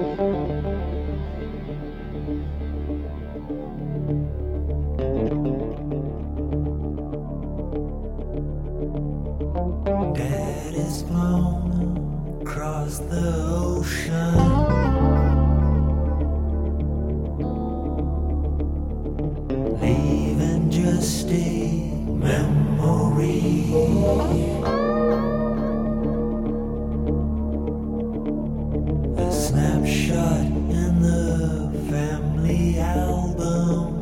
Dad is flown across the ocean, leaving just a memory. A snapshot in the family album.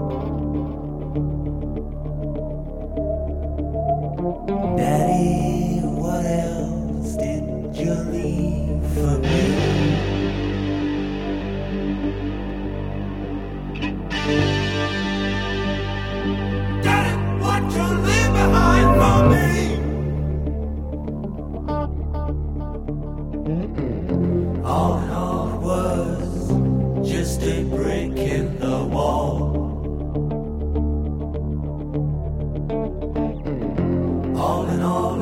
Daddy, what else did you leave for me? Daddy, what you leave behind for me? All in all it was just a break in the wall. All in all